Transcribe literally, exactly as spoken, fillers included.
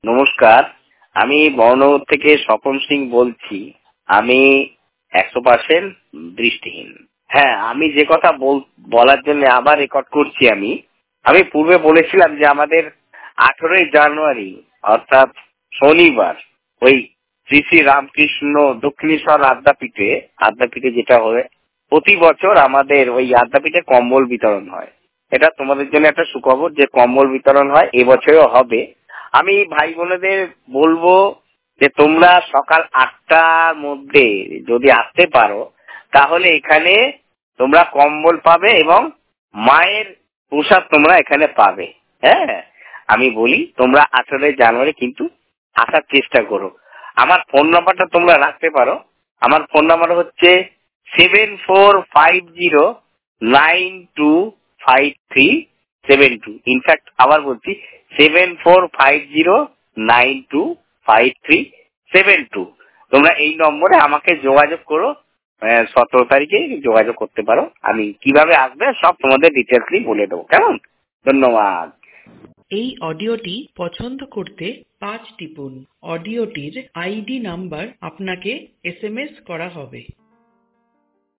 নমস্কার, আমি বর্ণনগর থেকে স্বপন সিং বলছি। আমি একশো পার্সেন্ট দৃষ্টিহীন। হ্যাঁ, আমি যে কথা বলার জন্য আবার রেকর্ড করছি। আমি আমি পূর্বে বলেছিলাম যে আমাদের আঠেরোই জানুয়ারি অর্থাৎ শনিবার ওই শ্রী শ্রী রামকৃষ্ণ দক্ষিণেশ্বর আদ্যাপীঠে আদ্যাপীঠে যেটা হয় প্রতি বছর আমাদের ওই আদ্যাপীঠে কম্বল বিতরণ হয়। এটা তোমাদের জন্য একটা সুখবর যে কম্বল বিতরণ হয়, এবছরও হবে। আমি ভাই বোনেদের বলবো যে তোমরা সকাল আটটার মধ্যে যদি আসতে পারো তাহলে এখানে তোমরা কম্বল পাবে এবং মায়ের প্রসাদ তোমরা এখানে পাবে। হ্যাঁ, আমি বলি তোমরা আঠেরোই জানুয়ারি কিন্তু আসার চেষ্টা করো। আমার ফোন নাম্বারটা তোমরা রাখতে পারো। আমার ফোন নাম্বার হচ্ছে seven four five zero nine two five three seven two. In fact আবার বলছি seven four five zero nine two five three seven two. তোমরা এই নম্বরে আমাকে যোগাযোগ করো। সতেরো তারিখে যোগাযোগ করতে পারো। আমি কিভাবে আসবে সব তোমাদের ডিটেলসলি বলে দেবো। কেমন? ধন্যবাদ। এই অডিওটি পছন্দ করতে পাঁচ টিপুন। অডিওটির আইডি নাম্বার আপনাকে এস এম এস করা হবে।